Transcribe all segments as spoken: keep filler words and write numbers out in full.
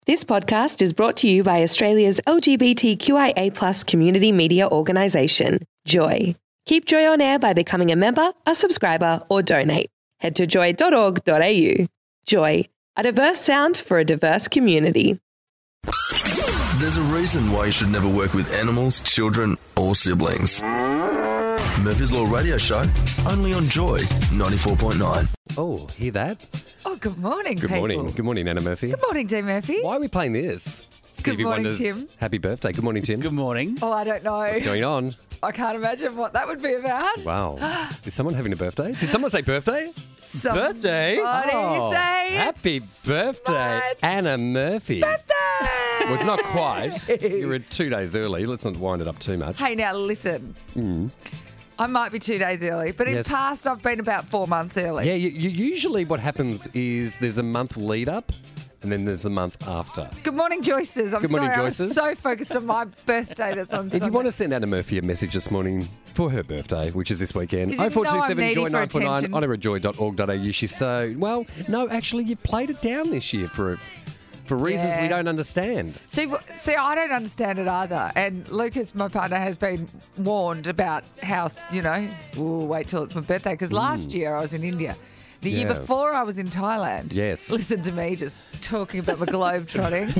This podcast is brought to you by Australia's L G B T Q I A plus community media organisation, Joy. Keep Joy on air by becoming a member, a subscriber or donate. Head to joy dot org dot a u. Joy, a diverse sound for a diverse community. There's a reason why you should never work with animals, children or siblings. Murphy's Law Radio Show, only on Joy ninety-four point nine. Oh, hear that? Oh, good morning, Good people. morning. Good morning, Anna Murphy. Good morning, Dee Murphy. Why are we playing this? Stevie morning, Wonder's Tim. Happy Birthday. Good morning, Tim. Good morning. Oh, I don't know. What's going on? I can't imagine what that would be about. Wow. Is someone having a birthday? Did someone say birthday? Some- Birthday? What do you say? Happy It's birthday, my Anna Murphy. birthday. Well, it's not quite. You're two days early. Let's not wind it up too much. Hey, now listen. I might be two days early, but in Yes. past I've been about four months early. Yeah, you, you, usually what happens is there's a month lead up and then there's a month after. Good morning, Joysters. I'm Good morning, sorry, I Joysters. was so focused on my birthday that's on If Sunday. you want to send Anna Murphy a message this morning for her birthday, which is this weekend, 'Cause you oh four two know I'm seven needy Joy for nine four nine, attention. on her at joy dot org dot a u. She's so, well, no, actually, you've played it down this year for for reasons Yeah. we don't understand. See, w- see, I don't understand it either. And Lucas, my partner, has been warned about how, you know, ooh, wait till it's my birthday. Because last year I was in India. The year Yeah. before I was in Thailand. Yes. Listen to me just talking about my globe trotting.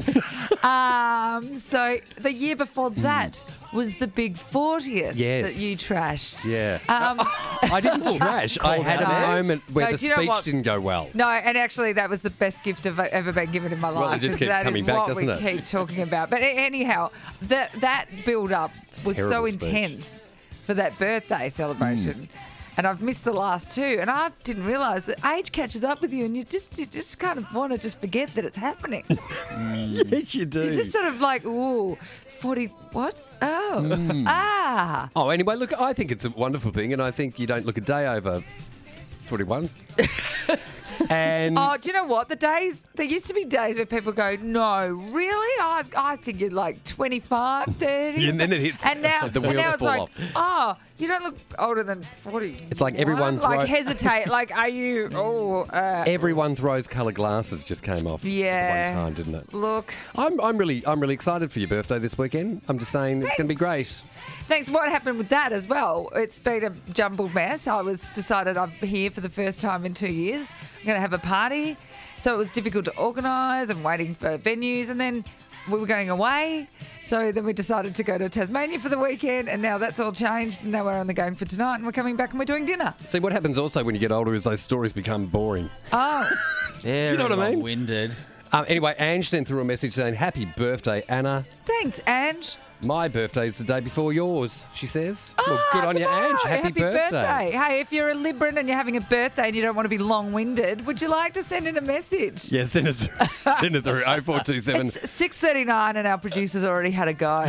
um, so the year before that was the big fortieth Yes. that you trashed. Yeah. Um, I didn't trash. I Called had a out. moment where No, the do you know speech what? didn't go well. No, and actually that was the best gift I've ever been given in my Well, it life. just 'cause keeps that coming is back, what doesn't we it? keep talking about. But a- anyhow, that that build up was so terrible speech. intense for that birthday celebration. Hmm. And I've missed the last two, and I didn't realise that age catches up with you, and you just you just kind of want to just forget that it's happening. Yes, you do. You're just sort of like, ooh, forty, what? Oh, Hmm. ah. Oh, anyway, look, I think it's a wonderful thing, and I think you don't look a day over forty-one. and Oh, do you know what? The days, there used to be days where people go, no, really? I I think you're like twenty-five, thirty. Yeah, and then it hits- And now, the and wheels now it's fall like, off. oh, you don't look older than forty. It's like everyone's Like right. hesitate. Like, are you, oh, uh, everyone's rose-coloured glasses just came off Yeah. at one time, didn't it? look. I'm, I'm really I'm really excited for your birthday this weekend. I'm just saying it's going to be great. Thanks. What happened with that as well? It's been a jumbled mess. I was decided I'm here for the first time in two years. I'm going to have a party. So it was difficult to organise and waiting for venues. And then we were going away. So then we decided to go to Tasmania for the weekend. And now that's all changed. And now we're only going for tonight. And we're coming back and we're doing dinner. See, what happens also when you get older is those stories become boring. Oh, Very You know what I mean? Winded. Um, anyway, Ange sent through a message saying, happy birthday, Anna. thanks, Ange. My birthday's the day before yours, she says. well, Ah, good on you, tomorrow. Ange. Happy, birthday. Hey, if you're a Libran and you're having a birthday and you don't want to be long-winded, would you like to send in a message? Yeah, send it through. send it through oh four two seven. It's six thirty-nine and our producer's already had a go.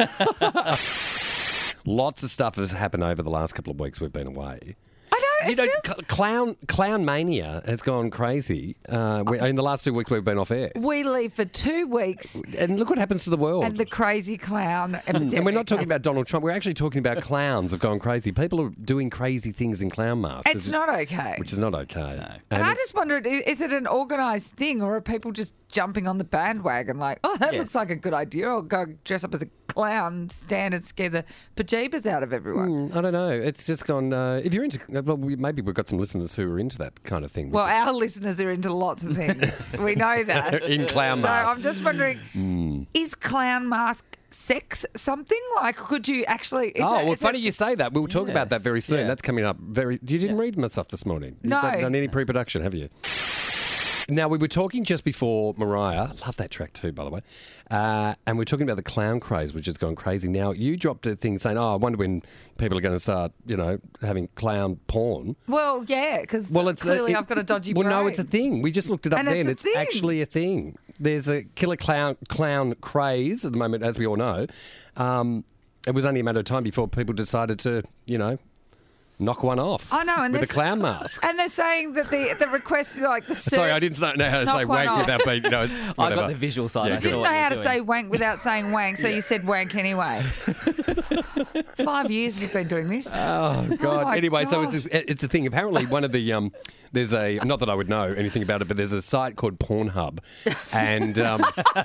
Lots of stuff has happened over the last couple of weeks we've been away. I know. You it know, feels- cl- clown clown mania has gone crazy. Uh, we, in the last two weeks we've been off air. we leave for two weeks And look what happens to the world. and the crazy clown epidemic. And we're not talking about Donald Trump. We're actually talking about clowns have gone crazy. People are doing crazy things in clown masks. It's not okay. Which is not okay. and I it's- just wondered, i- is it an organised thing or are people just jumping on the bandwagon like, oh, that Yes. looks like a good idea. I'll go dress up as a clown, stand and scare the pajeebas out of everyone. Mm, I don't know. It's just gone. Uh, if you're into, well, we, maybe we've got some listeners who are into that kind of thing. Well, our listeners are into lots of things. We know that. In clown so masks. I'm just wondering, is clown mask sex something? Like, could you actually... is Oh, that- well, is funny that- you say that. We'll talk about that Yes, very soon. yeah. That's coming up very... You didn't read my stuff this morning? You've No. done, done any pre-production, have you? Now, we were talking just before Mariah. Love that track too, by the way. Uh, and we're talking about the clown craze, which has gone crazy. Now, you dropped a thing saying, oh, I wonder when people are going to start, you know, having clown porn. Well, yeah, because Well, it's clearly a, it- I've got a dodgy Well, brain. no, it's a thing. We just looked it up And then. it's a It's thing. actually a thing. There's a killer clown clown craze at the moment, as we all know. Um, it was only a matter of time before people decided to, you know, knock one off. I know, and with a this- clown mask. And they're saying that the the request is like the search. Sorry, I didn't know how to knock say one wank off. without being. No, it's I whatever. got the visual side. Yeah, I good. saw Didn't what know you how were to doing. say wank without saying wank, so you said wank anyway. Five years you've been doing this. Oh God! my anyway, so God. it's a, it's a thing. Apparently, one of the um, there's a not that I would know anything about it, but there's a site called Pornhub, and um,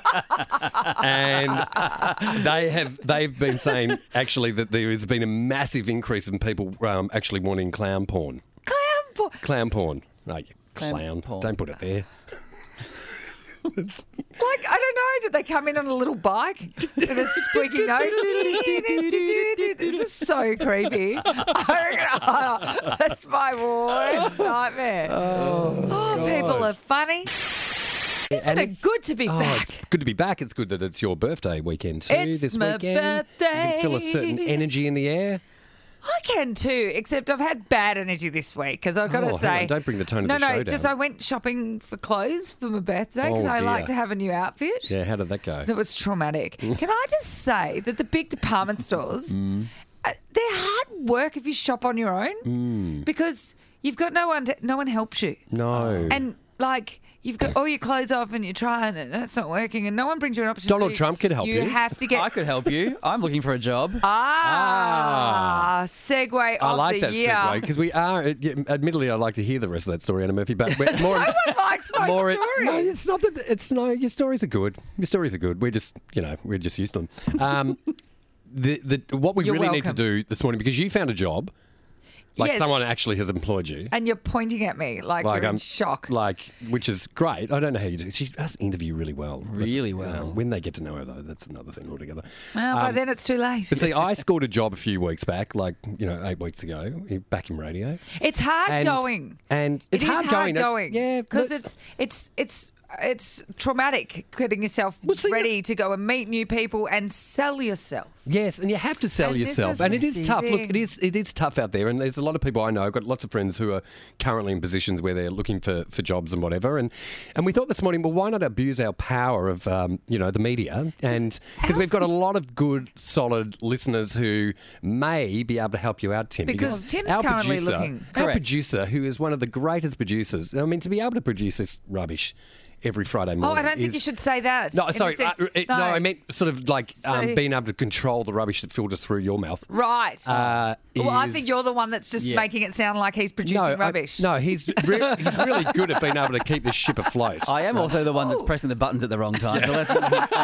and they have they've been saying actually that there has been a massive increase in people um, actually wanting clown porn. Clown porn. Clown porn. No, you Clown clown. porn. Don't put it there. Like, I don't know, did they come in on a little bike with a squeaky nose? This is so creepy. I reckon, oh, that's my worst nightmare. Oh, people are funny. Isn't And it it's- good to be Oh, back? it's good to be back. It's good that it's your birthday weekend too. It's this my weekend, you can feel a certain birthday. energy in the air. I can too, except I've had bad energy this week because I've got to Oh, hang say. on, don't bring the tone of no, the no, show just down. I went shopping for clothes for my birthday because Oh, I dear. like to have a new outfit. Yeah, how did that go? It was traumatic. Can I just say that the big department stores, Mm. uh, they're hard work if you shop on your own Mm. because you've got no one. To, no one helps you, No. and like. You've got all your clothes off and you're trying and that's not working and no one brings you an option. Donald So you- Trump could help you. You have to get. I could help you. I'm looking for a job. Ah, segue I of like the that year. segue because we are. uh, yeah, Admittedly, I'd like to hear the rest of that story, Anna Murphy. But we're more. No one likes my more stories. No, it's not that. It's no. Your stories are good. Your stories are good. We're just, you know, we're just used to them. Um, the the what we You're really need to welcome. do this morning because you found a job, like Yes. someone actually has employed you. And you're pointing at me like, you're in um, shock. like, which is great. I don't know how you do. She does interview really well. That's- Really well. um, when they get to know her, though, that's another thing altogether. well, by um, then it's too late. But see, I scored a job a few weeks back, like you know, eight weeks ago, back in radio. It's hard And- going. and It it's is hard hard going. It- going. yeah, because let's- it's it's it's it's traumatic getting yourself Well, see, ready to go and meet new people and sell yourself. Yes, and you have to sell And this yourself, is and it is the tough. Look, thing. it is it is tough out there, and there's a lot of people I know. I've got lots of friends who are currently in positions where they're looking for, for jobs and whatever. And and we thought this morning, well, why not abuse our power of um, you know the media, and because we've got a lot of good, solid listeners who may be able to help you out, Tim. Because Tim's our currently producer, looking- Our Correct. producer, who is one of the greatest producers. I mean, to be able to produce this rubbish every Friday Oh, morning. I don't think is- you should say that. No, In sorry. the sense- uh, it- no. I meant sort of like um, So- being able to control the rubbish that filters through your mouth. Right. Uh, well, I is- think you're the one that's just Yeah. making it sound like he's producing no, I- rubbish. no, he's re- he's really good at being able to keep this ship afloat. I am also the one Oh. that's pressing the buttons at the wrong time. So let's,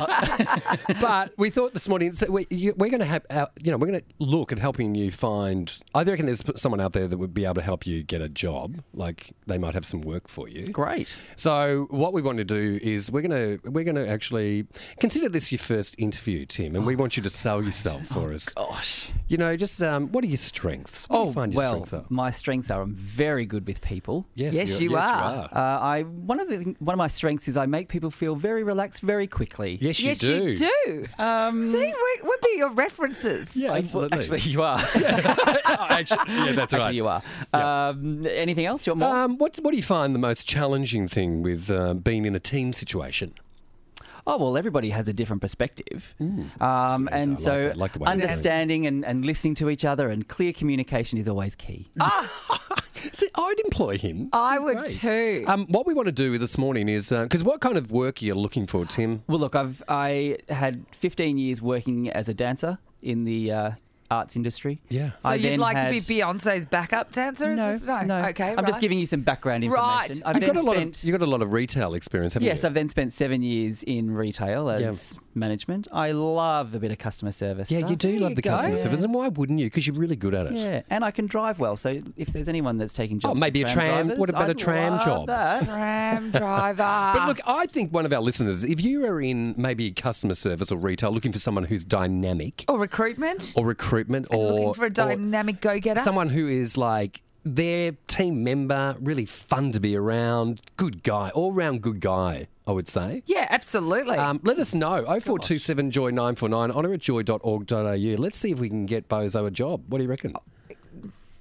But we thought this morning, so we, you, we're going to have, our, you know, we're going to look at helping you find. I reckon there's someone out there that would be able to help you get a job. Like they might have some work for you. great. So what we want to do is we're going to we're going to actually consider this your first interview, Tim, and we want you to sell yourself for us. Gosh. You know, just um, what are your strengths? What do Oh, you find your well, strengths are? my strengths are I'm very good with people. Yes, Yes, you you yes, are. You are. Uh, I one of the one of my strengths is I make people feel very relaxed very quickly. Yes, you yes, do. you do. Um, See, we, we'd be your references. Yeah, I- absolutely. Actually, you are. Oh, actually, yeah, that's right. Actually, you are. Yeah. Um, anything else? Do you want more? Um, what what do you find the most challenging thing with uh, being in a team situation? Oh, well, everybody has a different perspective. Um, I and like so that. I like the way you say it. understanding and, and listening to each other and clear communication is always key. See, I'd employ him. I He's would great. too. Um, what we want to do this morning is because what kind of work are you looking for, Tim? Well, look, I've I had fifteen years working as a dancer in the uh, arts industry. Yeah. so I you'd then like to had- be Beyonce's backup dancer? Is No, this? no. Okay, I'm right. just giving you some background Right. information. I've You've then got a lot spent. of you got a lot of retail experience, haven't Yes, you? I've then spent seven years in retail as management. I love a bit of customer service. Yeah, stuff. you do There love you the go. customer Yeah. service, and why wouldn't you? Because you're really good at it. Yeah, and I can drive well. So if there's anyone that's taking jobs, Oh, maybe for a tram. drivers, What about a I'd tram love job? That. Tram driver. But look, I think one of our listeners, if you are in maybe customer service or retail, looking for someone who's dynamic or recruitment. or recruitment or Looking for a or dynamic go-getter. someone who is like their team member, really fun to be around, good guy, all round good guy, I would say. Yeah, absolutely. Um, let us know. oh four two seven joy nine four nine, honour at joy dot org dot a u. Let's see if we can get Bozo a job. What do you reckon?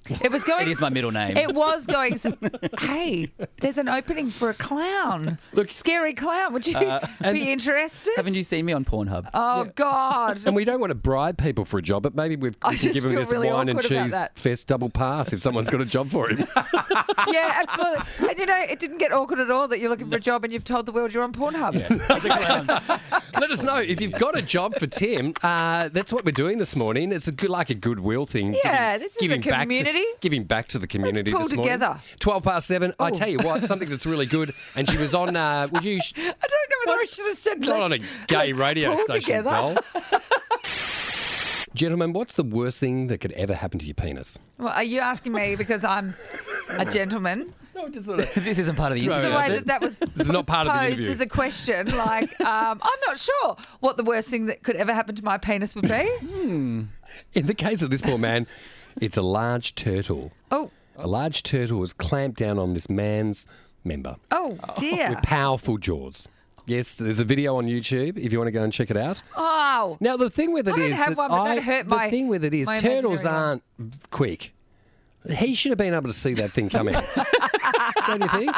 It was going. It is my middle name. It was going. So, hey, there's an opening for a clown. Look, scary clown. Would you Uh, be interested? Haven't you seen me on Pornhub? Oh God. And we don't want to bribe people for a job, but maybe we've, I we can just give them feel this really wine and awkward about cheese that. fest double pass if someone's got a job for him. Yeah, absolutely. And you know, it didn't get awkward at all that you're looking for a job and you've told the world you're on Pornhub. Let us know if you've got a job for Tim. Uh, that's what we're doing this morning. It's a good, like a goodwill thing. Yeah, this is a giving back to- community. Giving back to the community pull this morning. together. Twelve past seven. I Ooh. tell you what, something that's really good. And she was on. Uh, would you? Sh- I don't know whether I should have said not on a let's- gay let's radio pull station, together. doll. Gentlemen, what's the worst thing that could ever happen to your penis? Well, are you asking me because I'm a gentleman? No, just thought it- This isn't part of the Right. interview. The way is that it? that was This is not part of the posed interview. as a question, like um, I'm not sure what the worst thing that could ever happen to my penis would be. In the case of this poor man, it's a large turtle. Oh, A large turtle was clamped down on this man's member oh dear. with powerful jaws. Yes, there's a video on YouTube if you want to go and check it out. Oh, Now, the thing with it I don't is have that one, but I, don't hurt the my- thing with it is my turtles imaginary aren't quick. He should have been able to see that thing coming. Don't you think?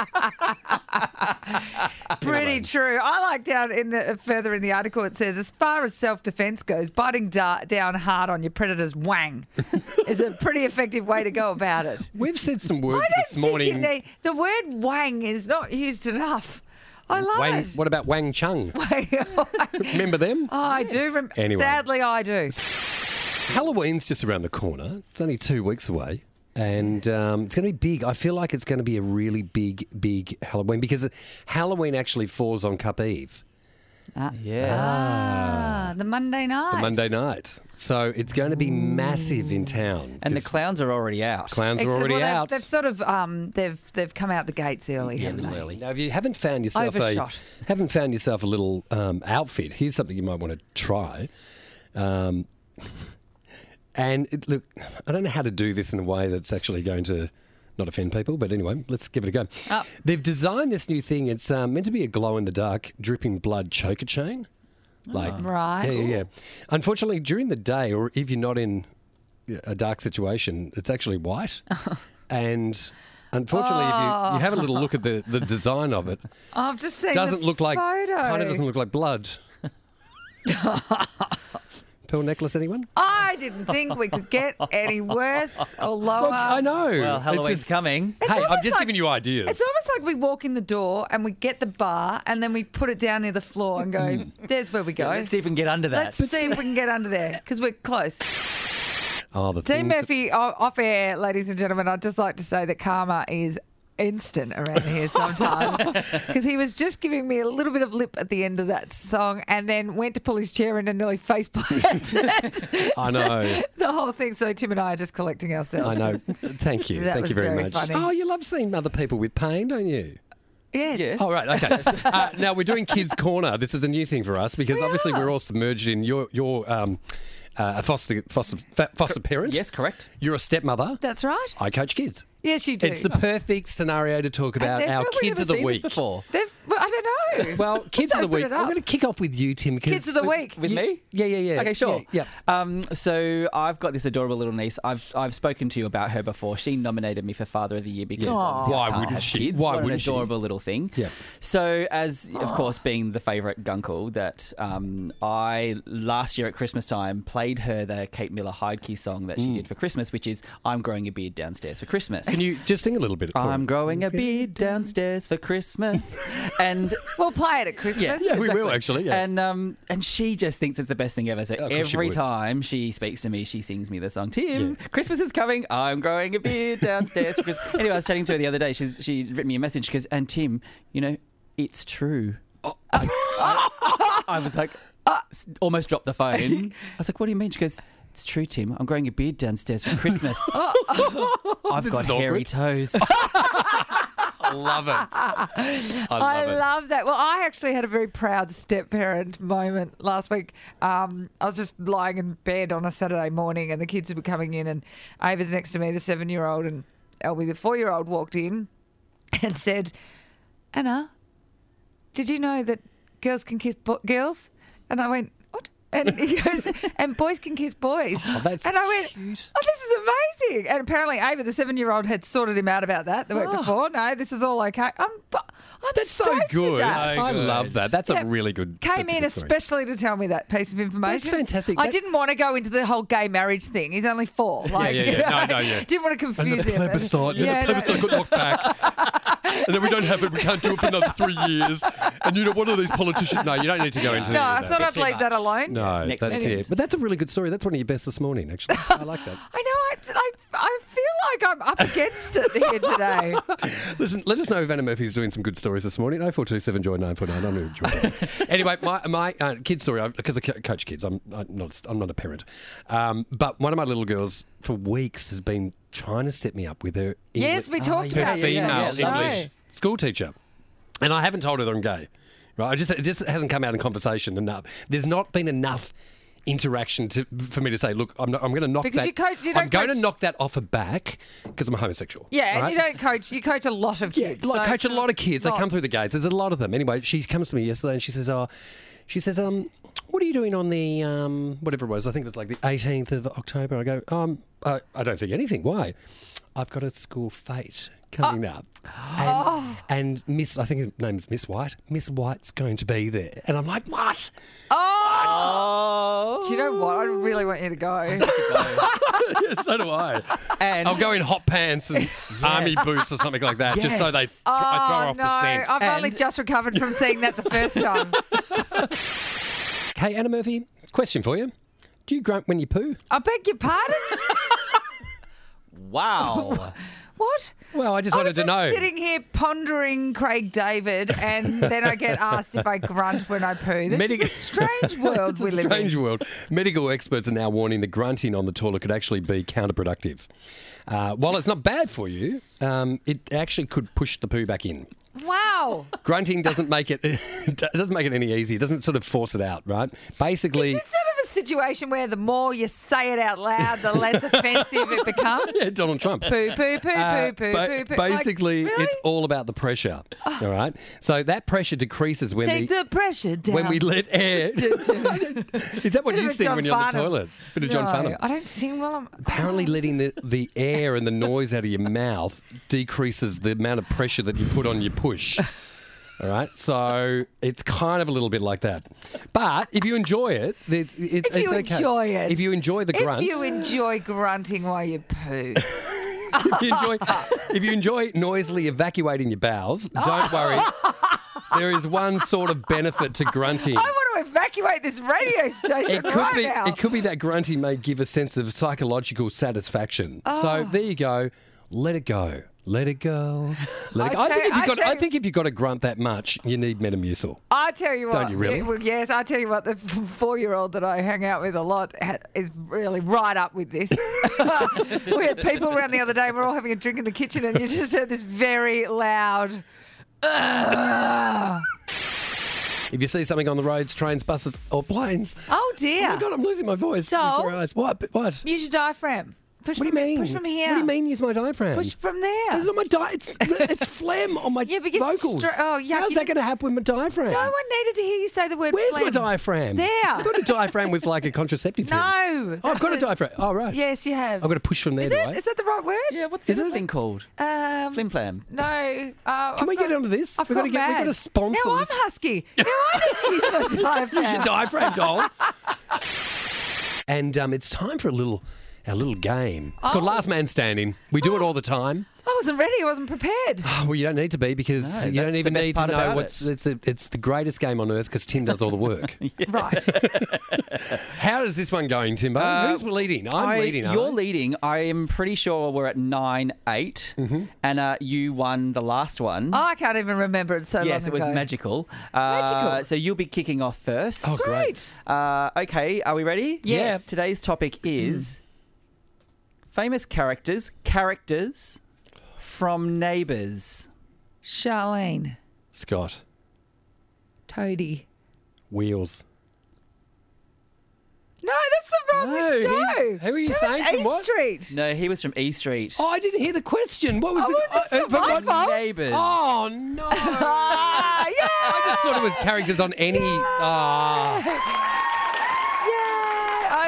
pretty true. I like down in the further in the article. It says, as far as self-defense goes, biting da- down hard on your predator's wang is a pretty effective way to go about it. We've said some I words don't this think morning. you need the word wang is not used enough. I love Wang, it. what about Wang Chung? oh, Remember them? I do. Rem- Anyway. Sadly, I do. Halloween's just around the corner. It's only two weeks away. And um, it's going to be big. I feel like it's going to be a really big, big Halloween because Halloween actually falls on Cup Eve, Yeah. Ah, the Monday night. the Monday night. So it's going to be massive in town. And the 'cause clowns are already out. clowns are Except- already well, they've- out. They've sort of um, they've they've come out the gates early. Yeah, a haven't little they? early. Now, if you haven't found yourself Overshot. a haven't found yourself a little um, outfit, here's something you might want to try. Um, and it, look, I don't know how to do this in a way that's actually going to not offend people, but anyway, let's give it a go. Oh. They've designed this new thing. It's um, meant to be a glow-in-the-dark, dripping blood choker chain. Like, Right. yeah, yeah, yeah. Unfortunately, during the day, or if you're not in a dark situation, it's actually white. And unfortunately, if you, you have a little look at the, the design of it, I've just seen doesn't the look like photo. kind of doesn't look like blood. Pearl necklace, anyone? I didn't think we could get any worse or lower. Look, I know. Well, It's Halloween's just- coming. Hey, I'm almost just like- giving you ideas. It's almost like we walk in the door and we get the bar and then we put it down near the floor and go, there's where we go. Let's see if we can get under that. Let's see if we can get under there because we're close. oh, the Dean things that- Murphy, o- off air, ladies and gentlemen, I'd just like to say that karma is instant around here sometimes because he was just giving me a little bit of lip at the end of that song and then went to pull his chair in and nearly face planted I know. the whole thing. So Tim and I are just collecting ourselves. I know. Thank you. That Thank was you very, very much. funny. Oh, you love seeing other people with pain, don't you? Yes. Yes. Oh, right. Okay. uh, now, we're doing Kids Corner. This is a new thing for us because We obviously are. we're all submerged in your, your um, uh, a foster, foster, fa- foster parent. Yes, correct. You're a stepmother. That's right. I coach kids. Yes, you do. It's the perfect scenario to talk about they've- our have we Kids Never of the seen this Week. before. They've, well, I don't know. Well, Kids of the Open Week. it I'm up. going to kick off with you, Tim. 'cause- Kids of the Week. With You- me? Yeah, yeah, yeah. Okay, sure. Yeah. Um, so I've got this adorable little niece. I've I've spoken to you about her before. She nominated me for Father of the Year because Yes. I Why can't wouldn't have she? Kids. Why what wouldn't she? an adorable little thing. Yeah. So as of course being the favourite gunkle, that um, I last year at Christmas time played her the Kate Miller Heidke song that she did for Christmas, which is "I'm growing a beard downstairs for Christmas." Can you just sing a little bit? for I'm me? growing a beard downstairs for Christmas, and We'll play it at Christmas. Yeah. Yeah, we will actually. Yeah. and um and she just thinks it's the best thing ever. So Oh, of course she every would. time she speaks to me, she sings me the song. Tim, Yeah. Christmas is coming. I'm growing a beard downstairs. for Christmas." Anyway, I was chatting to her the other day. She's she written me a message. She goes, "And Tim, you know, it's true." Oh. I, I- I was like, s- almost dropped the phone. I was like, "What do you mean?" She goes, "It's true, Tim. I'm growing a beard downstairs for Christmas. I've This got is hairy awkward. toes." I love it. I love I it. love that. Well, I actually had a very proud step parent moment last week. Um, I was just lying in bed on a Saturday morning, and the kids were coming in, and Ava's next to me, the seven-year-old, and Elby, the four-year-old, walked in and said, "Anna, did you know that girls can kiss bo- girls?" And I went, "What?" And he goes, and boys can kiss boys. Oh, that's and I went, cute. oh, this is amazing. And apparently Ava, the seven-year-old, had sorted him out about that the week Oh. before. No, this is all okay. I'm, I'm That's so stoked with good. that. I good. love that. That's Yeah. a really good. Came that's a in good story. especially to tell me that piece of information. That's fantastic. I That- didn't want to go into the whole gay marriage thing. He's only four. Like, yeah, you yeah. know, No, no, yeah. Didn't want to And confuse then the him. plebiscite, yeah, Yeah, the no. plebiscite got knocked back. And then we don't have it, we can't do it for another three years. And you know, one of these politicians... No, you don't need to go into No, any I of thought that. I'd too leave that much. alone. No, Next that's minute. it. But that's a really good story. That's one of your best this morning, actually. I like that. I know. I, I, I feel like I'm up against it here today. Listen, let us know if Anna Murphy's doing some good stories this morning. oh four two seven joy nine four nine. I'm going to enjoy that. Anyway, my, my uh, kid story, because I co- coach kids, I'm, I'm, not, I'm not a parent. Um, but one of my little girls for weeks has been trying to set me up with her English, Yes, we talked her about this. female yeah, yeah. English No. school teacher. And I haven't told her that I'm gay. Right? I just, it just hasn't come out in conversation enough. There's not been enough interaction to for me to say, look, I'm, not, I'm going to knock Because that. you coach- you I'm don't going coach- to knock that off her back because I'm a homosexual. Yeah, and right? you don't coach. You coach a lot of Yeah, kids. like so coach a it's lot of kids. They not- come through the gates. There's a lot of them. Anyway, she comes to me yesterday and she says, "Oh, she says, um, what are you doing on the um, whatever it was? I think it was like the eighteenth of October." I go, um, I, I don't think anything. Why? I've got a school fete coming up, and, and Miss, I think her name's Miss White. Miss White's going to be there, and I'm like, what? Oh! Do you know what? I really want you to go. Yeah, so do I. And I'll go in hot pants and army boots or something like that, just so they th- Oh, I throw her off no. the scent. I've only And- just recovered from seeing that the first time. Hey, Anna Murphy, question for you. Do you grunt when you poo? I beg your pardon? wow. What? Well, I just I wanted was to just know. sitting here pondering Craig David, and then I get asked if I grunt when I poo. This Medic- is a strange world It's we a live strange in. world. Medical experts are now warning that grunting on the toilet could actually be counterproductive. Uh, while it's not bad for you, um, it actually could push the poo back in. Wow. Grunting doesn't make it it doesn't make it any easier. It doesn't sort of force it out, right? Basically, Is this sort of a situation where the more you say it out loud, the less offensive it becomes? yeah, Donald Trump. Poo, poo, poo, Uh, poo, poo, ba- poo, poo. Like, Basically, really? it's all about the pressure. All right. So that pressure decreases when Take the, the pressure down. when we let air. Is that what Bit you of a sing John when you're on the Farnham. toilet? Bit of John no, Farnham. I don't sing well. I'm, Apparently, oh, letting the, the air and the noise out of your mouth decreases the amount of pressure that you put on your push. All right, so it's kind of a little bit like that. But if you enjoy it, it's, it's, If you it's okay. enjoy it. If you enjoy the If grunts, you enjoy grunting while you poo. if, you enjoy, if you enjoy noisily evacuating your bowels, don't worry. There is one sort of benefit to grunting. I want to evacuate this radio station It could right be. now. It could be that grunting may give a sense of psychological satisfaction. Oh. So there you go. Let it go. Let it go. Let it I go. I tell think you- if you've I got, tell I you- think if you've got to grunt that much, you need Metamucil. I tell you what. Don't you really? yeah, well, yes, I tell you what. The f- four-year-old that I hang out with a lot ha- is really right up with this. We had people around the other day. We're all having a drink in the kitchen, and you just heard this very loud. "Ugh." If you see something on the roads, trains, buses, or planes, Oh dear! oh my God, I'm losing my voice So- before our eyes. What? What? Use your diaphragm. Push What do from you mean? Push from here. What do you mean? Use my diaphragm? Push from there. It's not my di- It's, it's phlegm on my Yeah, but you're vocals. stra- oh, yuck, How's you that didn't- going to happen with my diaphragm? No one needed to hear you say the word Where's phlegm. my diaphragm? There. I thought a diaphragm was like a contraceptive thing. No. Oh, I've got a that's diaphragm. Oh, right. Yes, you have. I've got to push from there, Is do it? I? Is that the right word? Yeah, what's Is this it? thing called? Um, Flim flam. No. Uh, Can we get onto this? I've We've got to got get. We've got mad. to sponsor Now I'm this. husky. Now I need to use my diaphragm. Use your diaphragm, doll. And um, it's time for a little, our little game. It's called Oh. Last Man Standing. We do it all the time. I wasn't ready. I wasn't prepared. Oh, well, you don't need to be because No, you that's don't the even best need to part know about what's. it. It's a, it's the greatest game on earth because Tim does all the work. Right. How is this one going, Timbo? Uh, Who's leading? I'm I- leading. aren't You're I? leading. I am pretty sure we're at nine eight, Mm-hmm. and uh, you won the last one. Oh, I can't even remember it so yes, long it was ago. magical. Uh, Magical. So you'll be kicking off first. Oh, great. Great. Uh, okay, are we ready? Yes. Today's topic is famous characters, characters from Neighbours. Charlene. Scott. Toadie. Wheels. No, that's the wrong No, show. he's- who are you That saying was from A what? Street. No, he was from E Street. Oh, I didn't hear the question. What was Oh, the? well, that's uh, not but my what- fault. Neighbours. Oh no! Ah, yeah. I just thought it was characters on any. Ah.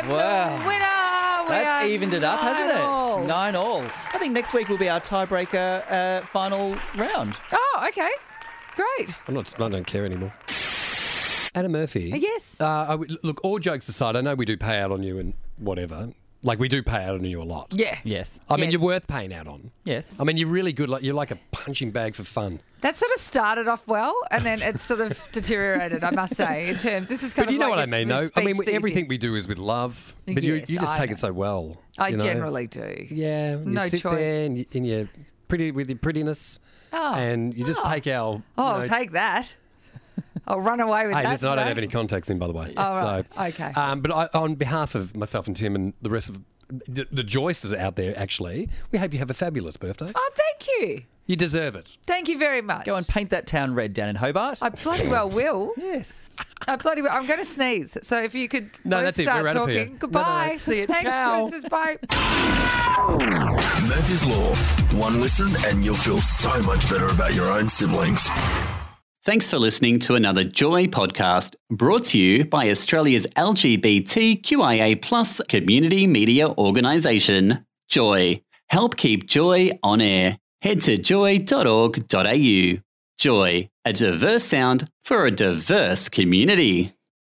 Wow. the winner. We That's are evened it up, hasn't nine all. it? Nine all. I think next week will be our tiebreaker uh, final round. Oh, okay. Great. I'm not, I don't care anymore. Anna Murphy. Yes. Uh, I would- look, all jokes aside, I know we do pay out on you and whatever. Like, we do pay out on you a lot. Yeah. Yes. I mean, Yes. you're worth paying out on. Yes. I mean, you're really good. Like, you're like a punching bag for fun. That sort of started off well, and then it's sort of deteriorated, I must say, in terms. This is kind But of you know like what I a- mean, a though? I mean, speech that you everything did. we do is with love. But you, Yes, you just I take know. it so well. I you know? generally do. Yeah. You No sit choice. there and, you, and you're pretty with your prettiness. Oh. And you just Oh. take our. Oh, you I'll know, take that. I'll run away with Hey, that. listen, I don't today. have any contacts in, by the way. Oh, right. So, Okay. Um, but I, on behalf of myself and Tim and the rest of the, the Joyces out there, actually, we hope you have a fabulous birthday. Oh, thank you. You deserve it. Thank you very much. Go and paint that town red down in Hobart. I bloody well will. Yes. I bloody well. I'm going to sneeze. So if you could No, both that's it. start We're out of here. talking. No, no, Goodbye. no. See you. Thanks, Ciao. Joyces. Bye. Murphy's Law. One listen and you'll feel so much better about your own siblings. Thanks for listening to another Joy podcast brought to you by Australia's L G B T Q I A plus community media organisation, Joy. Help keep Joy on air. Head to joy dot org dot a u. Joy, a diverse sound for a diverse community.